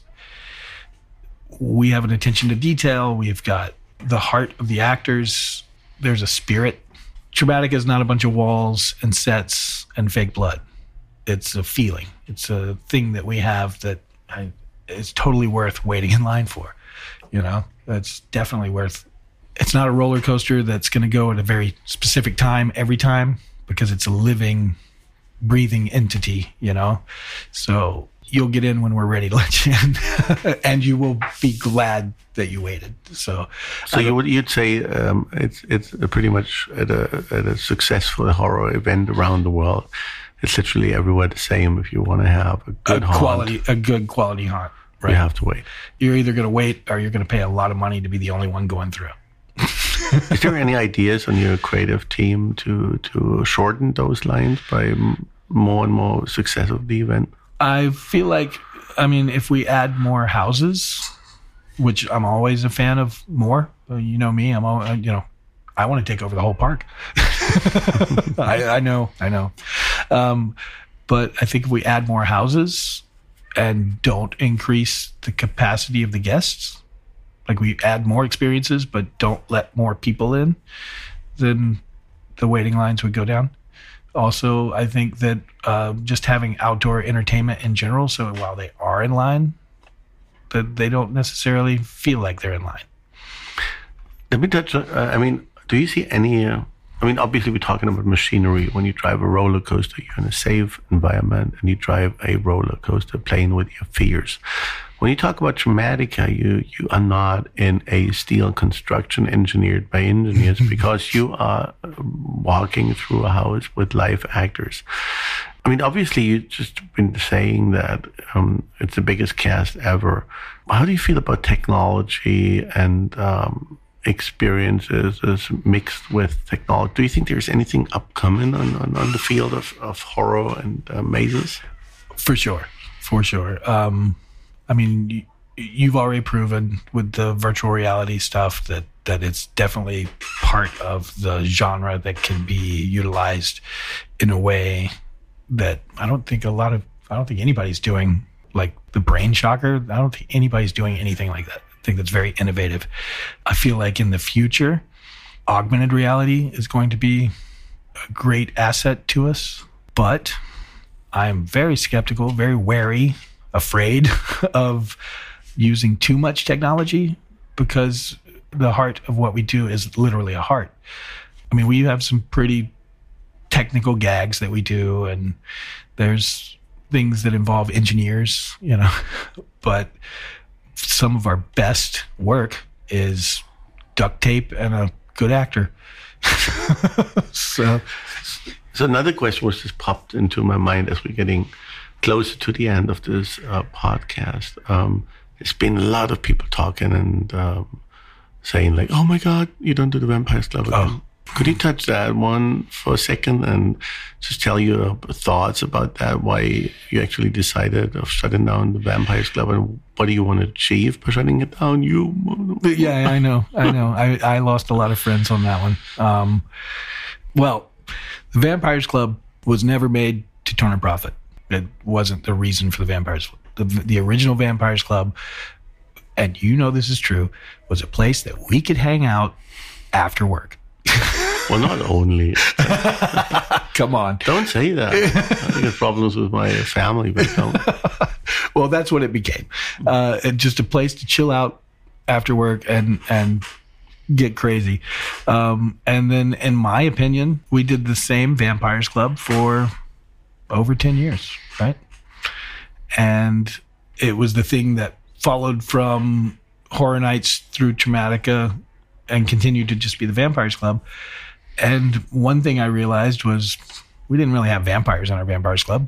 we have an attention to detail. We've got the heart of the actors. There's a spirit. Chromatica is not a bunch of walls and sets and fake blood. It's a feeling. It's a thing that we have that I, is totally worth waiting in line for. You know, that's definitely worth. It's not a roller coaster that's going to go at a very specific time every time because it's a living, breathing entity, you know? So you'll get in when we're ready to let you in, and you will be glad that you waited. So, so you would you'd say um, it's it's pretty much at a at a successful horror event around the world. It's literally everywhere the same. If you want to have a good a haunt, quality, a good quality haunt, right? You have to wait. You're either going to wait or you're going to pay a lot of money to be the only one going through. Is there any ideas on your creative team to to shorten those lines by m- more and more success of the event? I feel like, I mean, if we add more houses, which I'm always a fan of more, you know me, I'm all, you know, I want to take over the whole park. I, I know, I know. Um, but I think if we add more houses and don't increase the capacity of the guests, like we add more experiences, but don't let more people in, then the waiting lines would go down. Also, I think that uh, just having outdoor entertainment in general, so while they are in line, that they don't necessarily feel like they're in line. Let me touch on, uh, I mean, do you see any, uh, I mean, obviously we're talking about machinery. When you drive a roller coaster, you're in a safe environment, and you drive a roller coaster playing with your fears. When you talk about Chromatica, you, you are not in a steel construction engineered by engineers because you are walking through a house with live actors. I mean, obviously, you've just been saying that um, it's the biggest cast ever. How do you feel about technology and um, experiences as mixed with technology? Do you think there's anything upcoming on, on, on the field of, of horror and uh, mazes? For sure. For sure. Um, I mean, you've already proven with the virtual reality stuff that, that it's definitely part of the genre that can be utilized in a way that I don't think a lot of, I don't think anybody's doing, like the Brain Shocker. I don't think anybody's doing anything like that. I think that's very innovative. I feel like in the future, augmented reality is going to be a great asset to us, but I'm very skeptical, very wary, afraid of using too much technology because the heart of what we do is literally a heart. I mean, we have some pretty technical gags that we do, and there's things that involve engineers, you know, but some of our best work is duct tape and a good actor. so, so another question was just popped into my mind as we're getting closer to the end of this uh, podcast. Um, there's been a lot of people talking and um, saying like, "Oh my God, you don't do the Vampires Club again." Oh. Could you touch that one for a second and just tell your thoughts about that? Why you actually decided of shutting down the Vampires Club, and what do you want to achieve by shutting it down? You, yeah, I know, I know. I, I lost a lot of friends on that one. Um, well, the Vampires Club was never made to turn a profit. It wasn't the reason for the Vampires Club. The, the original Vampires Club, and you know this is true, was a place that we could hang out after work. Well, not only. Come on. Don't say that. I get problems with my family, but don't. Well, that's what it became. Uh, it, just a place to chill out after work and, and get crazy. Um, and then, in my opinion, we did the same Vampires Club for over ten years, right? And it was the thing that followed from Horror Nights through Traumatica and continued to just be the Vampires Club. And one thing I realized was we didn't really have vampires in our Vampires Club.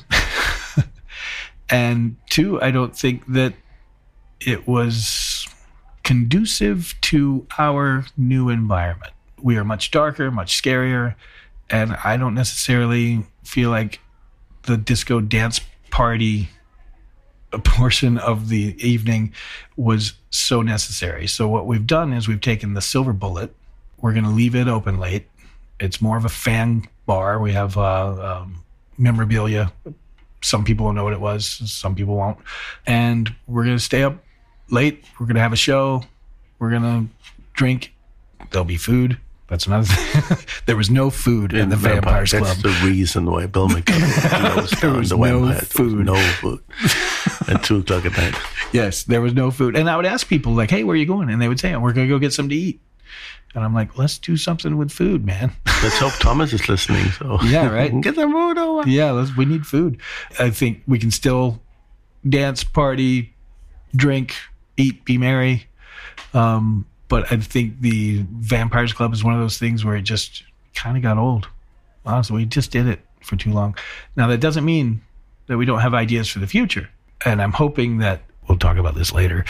And two, I don't think that it was conducive to our new environment. We are much darker, much scarier, and I don't necessarily feel like the disco dance party portion of the evening was so necessary. So what we've done is we've taken the Silver Bullet. We're going to leave it open late. It's more of a fan bar. We have uh, um, memorabilia. Some people will know what it was. Some people won't. And we're going to stay up late. We're going to have a show. We're going to drink. There'll be food. That's another thing. There was no food in, in the Vampires Club. That's the reason why Bill McCullough closed down the no Vampire. food. No food. At two o'clock at night. Yes, there was no food. And I would ask people, like, hey, where are you going? And they would say, we're going to go get something to eat. And I'm like, let's do something with food, man. Let's hope Thomas is listening. So yeah, right. Get some food over. Yeah, let's, we need food. I think we can still dance, party, drink, eat, be merry. Um, but I think the Vampires Club is one of those things where it just kind of got old. Honestly, we just did it for too long. Now, that doesn't mean that we don't have ideas for the future. And I'm hoping that we'll talk about this later.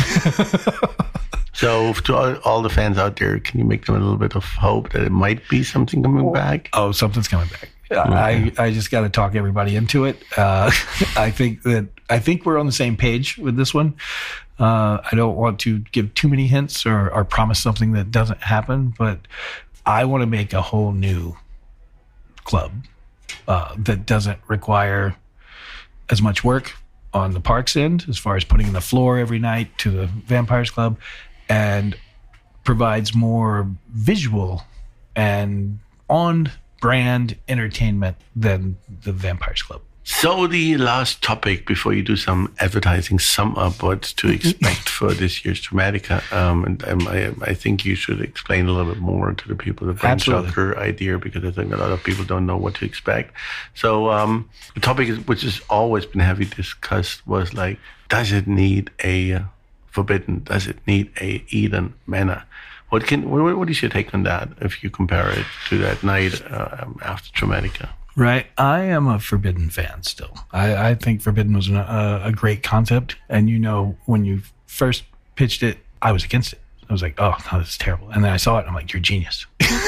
So to all, all the fans out there, can you make them a little bit of hope that it might be something coming back? Oh, something's coming back. I, I just got to talk everybody into it. Uh, I think that I think we're on the same page with this one. Uh, I don't want to give too many hints or, or promise something that doesn't happen, but I want to make a whole new club uh, that doesn't require as much work on the park's end as far as putting in the floor every night to the Vampires Club, and provides more visual and on-brand entertainment than the Vampires Club. So the last topic before you do some advertising, sum up what to expect for this year's Traumatica. Um, and um, I, I think you should explain a little bit more to the people the Brain Shocker idea, because I think a lot of people don't know what to expect. So um, the topic is, which has always been heavily discussed, was like, does it need a Forbidden? Does it need a Eden Manor? What can what, what is your take on that if you compare it to that night uh, after Traumatica? Right. I am a Forbidden fan still. I, I think Forbidden was an, a, a great concept. And, you know, when you first pitched it, I was against it. I was like, oh, no, this is terrible. And then I saw it, and I'm like, you're a genius.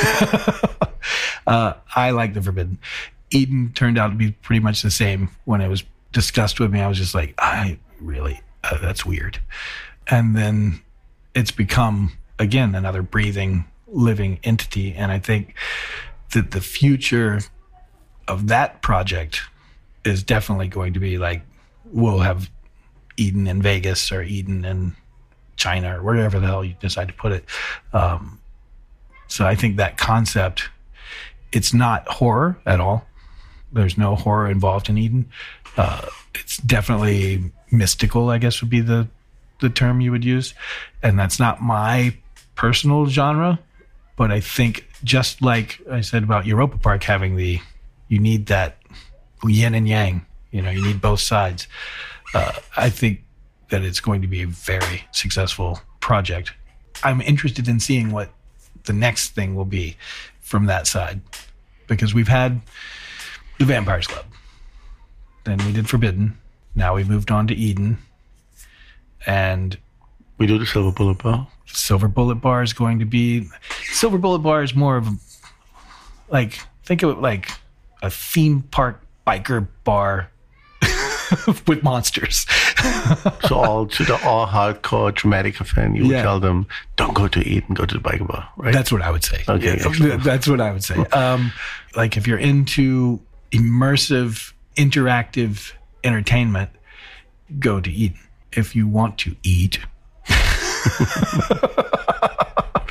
uh, I like the Forbidden. Eden turned out to be pretty much the same. When it was discussed with me, I was just like, I really, uh, that's weird. And then it's become, again, another breathing, living entity. And I think that the future of that project is definitely going to be like, we'll have Eden in Vegas or Eden in China or wherever the hell you decide to put it. Um, so I think that concept, it's not horror at all. There's no horror involved in Eden. Uh, it's definitely mystical, I guess would be the, the term you would use. And that's not my personal genre, but I think just like I said about Europa Park having the, you need that yin and yang, you know, you need both sides. Uh, I think that it's going to be a very successful project. I'm interested in seeing what the next thing will be from that side, because we've had the Vampires Club, then we did Forbidden, now we moved on to Eden, and we do the Silver Bullet Bar. Silver Bullet Bar is going to be, Silver Bullet Bar is more of like, think of it like a theme park biker bar with monsters. So all to the all hardcore Traumatica fan, you would Yeah. tell them, don't go to Eden, go to the biker bar, right? That's what I would say. Okay, Yeah, excellent. that's what I would say. Um, like if you're into immersive, interactive entertainment, go to Eden. If you want to eat,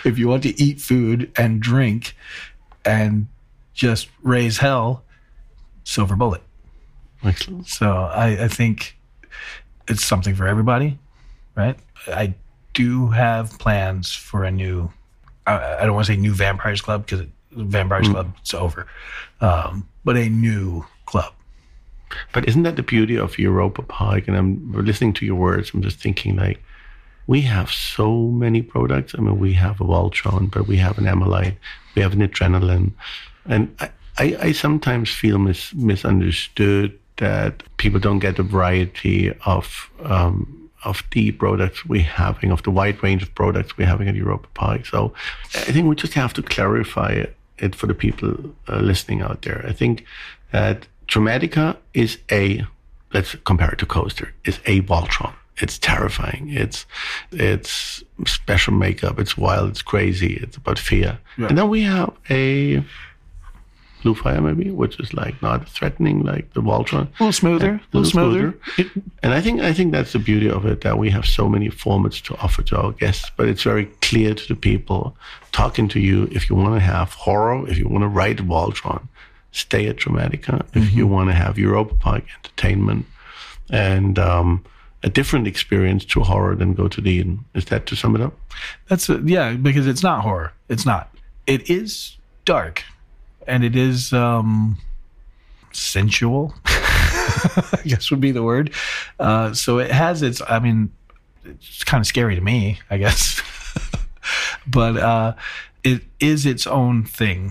if you want to eat food and drink and just raise hell, Silver Bullet. Excellent. So I, I think it's something for everybody, right? I do have plans for a new, I, I don't want to say new Vampires Club because Vampires mm. Club is over, um, but a new club. But isn't that the beauty of Europa Park? And I'm listening to your words. I'm just thinking like, we have so many products. I mean, we have a Voltron, but we have an Amalite, we have an Adrenaline. And I, I, I sometimes feel mis- misunderstood that people don't get the variety of um, of the products we're having, of the wide range of products we're having at Europa Park. So I think we just have to clarify it, it for the people uh, listening out there. I think that Dramatica is a, let's compare it to Coaster, is a Voltron. It's terrifying. It's it's special makeup. It's wild. It's crazy. It's about fear. Yeah. And then we have a Blue Fire, maybe, which is like not threatening like the Voltron. A little smoother. A little, little smoother. smoother. And I think I think that's the beauty of it, that we have so many formats to offer to our guests. But it's very clear to the people talking to you. If you want to have horror, if you want to ride Voltron, stay at Dramatica. If mm-hmm. you want to have Europa Park entertainment and um, a different experience to horror, then go to the Eden. Is that to sum it up? That's a, yeah, because it's not horror. It's not. It is dark, and it is um, sensual. I guess would be the word. Uh, so it has its. I mean, it's kind of scary to me, I guess, but uh, it is its own thing.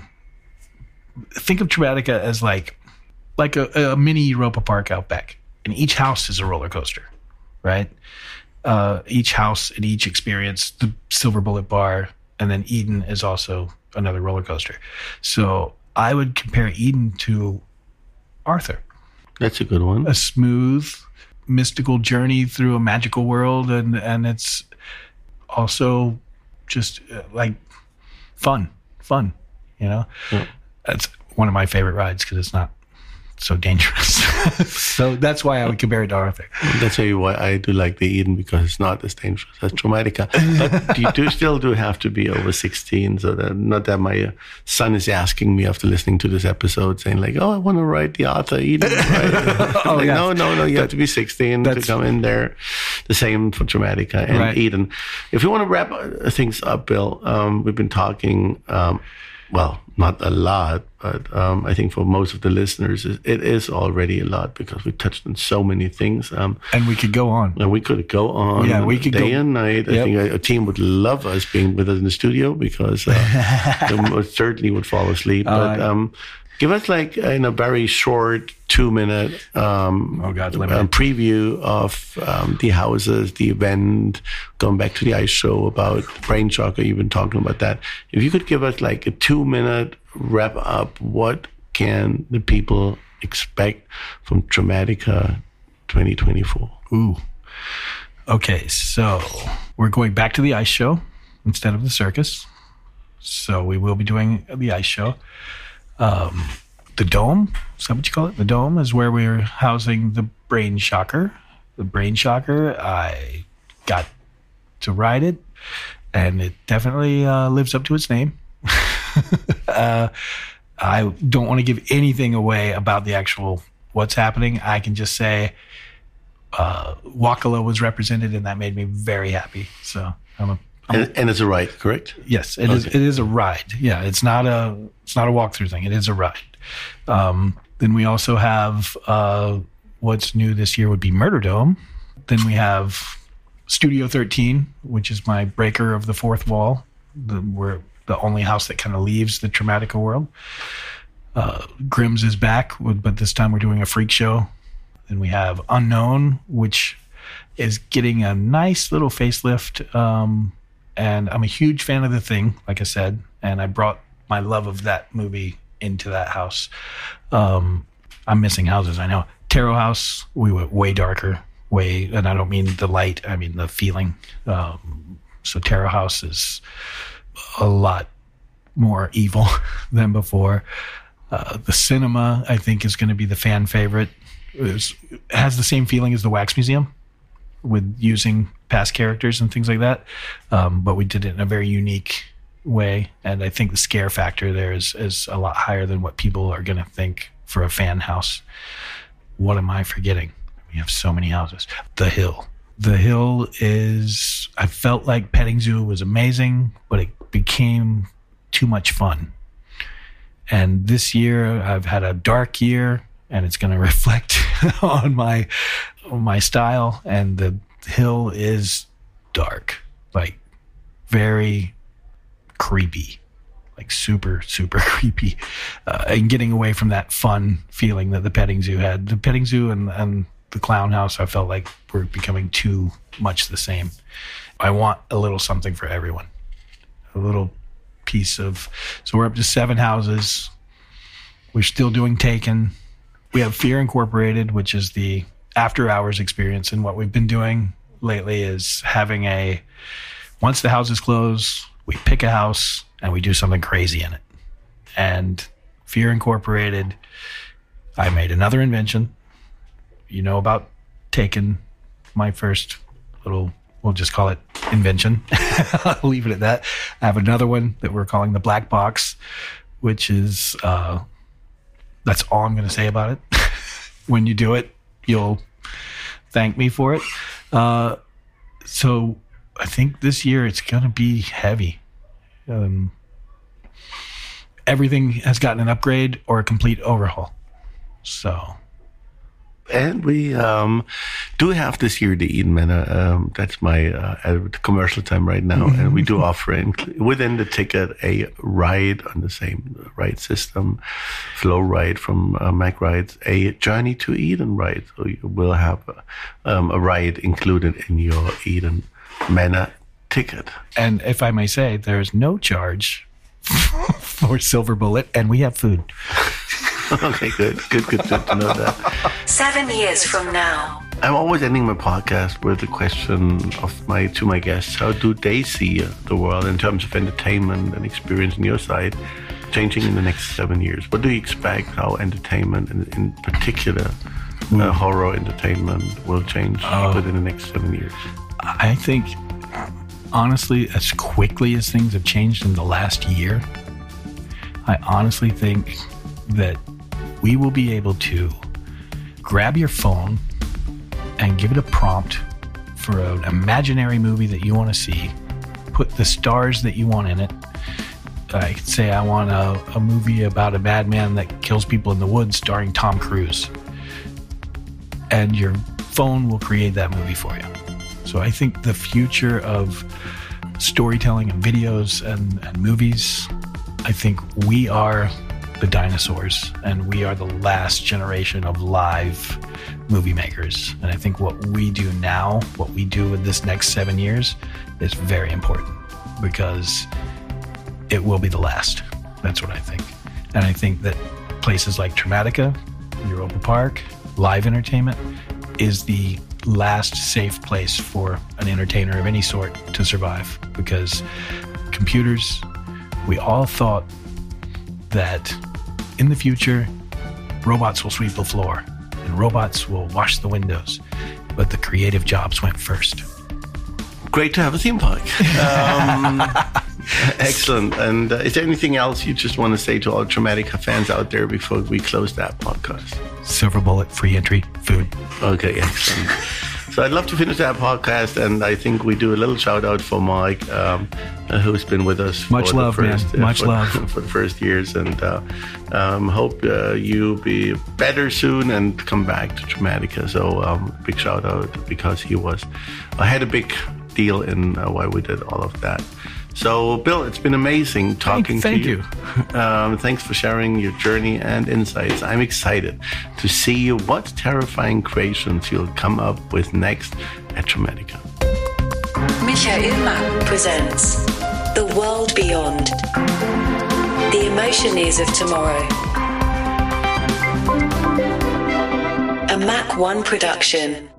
Think of Dramatica as like like a, a mini Europa Park out back, and each house is a roller coaster. Right? Uh, each house and each experience, the Silver Bullet Bar, and then Eden is also another roller coaster. So I would compare Eden to Arthur. That's a good one. A smooth, mystical journey through a magical world, and, and it's also just uh, like fun, fun, you know? Yeah. That's one of my favorite rides because it's not so dangerous. So that's why I would compare it to Arthur. That's why I do like the Eden, because it's not as dangerous as Dramatica. But you do still do have to be over sixteen, so that not that my son is asking me after listening to this episode, saying like, "Oh, I want to ride the Arthur Eden." Right? oh, like, yeah. No, no, no. You that, have to be sixteen to come in there. The same for Dramatica and right. Eden. If you want to wrap things up, Bill, um, we've been talking. Um, Well, not a lot, but um, I think for most of the listeners, it is already a lot because we touched on so many things. Um, and we could go on. And we could go on yeah, we could day go, and night. Yep. I think a, a team would love us being with us in the studio because uh, they would certainly would fall asleep. Uh, but um, give us like in a very short two-minute um, oh God, um, preview of um, the houses, the event, going back to the ice show about Brain Shocker. You've been talking about that. If you could give us like a two-minute wrap-up, what can the people expect from Dramatica twenty twenty-four? Ooh. Okay, so we're going back to the ice show instead of the circus. So we will be doing the ice show. Um, the Dome, is that what you call it? The Dome is where we're housing the Brain Shocker. The Brain Shocker, I got to ride it, and it definitely uh, lives up to its name. uh, I don't want to give anything away about the actual what's happening. I can just say uh, Wakala was represented, and that made me very happy. So I'm a And, and it's a ride, correct? Yes, it okay. is. It is a ride. Yeah, it's not a it's not a walkthrough thing. It is a ride. Um, then we also have uh, what's new this year would be Murder Dome. Then we have Studio thirteen, which is my breaker of the fourth wall. The, we're the only house that kind of leaves the Dramatica world. Uh, Grimm's is back, but this time we're doing a freak show. Then we have Unknown, which is getting a nice little facelift. Um, And I'm a huge fan of The Thing, like I said, and I brought my love of that movie into that house. Um, I'm missing houses, I know. Tarot House, we went way darker, way, and I don't mean the light, I mean the feeling. Um, so Tarot House is a lot more evil than before. Uh, the Cinema, I think, is going to be the fan favorite. It has the same feeling as the Wax Museum, with using past characters and things like that. Um, but we did it in a very unique way. And I think the scare factor there is, is a lot higher than what people are going to think for a fan house. What am I forgetting? We have so many houses. The Hill. The Hill is, I felt like Petting Zoo was amazing, but it became too much fun. And this year I've had a dark year, and it's going to reflect on my on my style. And the Hill is dark, like very creepy, like super, super creepy, uh, and getting away from that fun feeling that the Petting Zoo had. The Petting Zoo and, and the Clown House, I felt like were becoming too much the same. I want a little something for everyone, a little piece of, so we're up to seven houses. We're still doing Taken. We have Fear Incorporated, which is the after hours experience. And what we've been doing lately is having a, once the houses close, we pick a house and we do something crazy in it. And Fear Incorporated, I made another invention. You know about Taken, my first little, we'll just call it invention. I'll leave it at that. I have another one that we're calling the Black Box, which is, uh, that's all I'm going to say about it. When you do it, you'll thank me for it. Uh, so I think this year it's going to be heavy. Um, everything has gotten an upgrade or a complete overhaul. So... And we um, do have this year the Eden Manor. Um, that's my uh, commercial time right now. And we do offer in, within the ticket a ride on the same ride system, flow ride from uh, Mac Rides, a Journey to Eden ride. So you will have a, um, a ride included in your Eden Manor ticket. And if I may say, there's no charge for Silver Bullet, and we have food. Okay, good, good, good, good to know that. Seven years from now. I'm always ending my podcast with a question of my to my guests. How do they see the world in terms of entertainment and experience on your side changing in the next seven years? What do you expect how entertainment, and in particular mm. uh, horror entertainment, will change uh, within the next seven years? I think, honestly, as quickly as things have changed in the last year, I honestly think that we will be able to grab your phone and give it a prompt for an imaginary movie that you want to see, put the stars that you want in it. I could say I want a, a movie about a bad man that kills people in the woods starring Tom Cruise. And your phone will create that movie for you. So I think the future of storytelling and videos and, and movies, I think we are the dinosaurs, and we are the last generation of live movie makers. And I think what we do now, what we do in this next seven years is very important, because it will be the last. That's what I think. And I think that places like Dramatica, Europa Park, live entertainment is the last safe place for an entertainer of any sort to survive, because computers, we all thought that in the future, robots will sweep the floor and robots will wash the windows, but the creative jobs went first. Great to have a theme park. Um, excellent. And uh, is there anything else you just want to say to all Dramatica fans out there before we close that podcast? Silver Bullet, free entry, food. Okay, excellent. So I'd love to finish that podcast, and I think we do a little shout out for Mike, um, uh, who's been with us. Much for love, the first, man. Much uh, for, love for the first years, and uh, um, hope uh, you be better soon and come back to Dramatica. So um, big shout out, because he was uh, had a big deal in uh, why we did all of that. So, Bill, it's been amazing talking thank, to you. Thank you. Um, thanks for sharing your journey and insights. I'm excited to see what terrifying creations you'll come up with next at Dramatica. Michael Mack presents The World Beyond. The Emotion Is of Tomorrow. A Mac One production.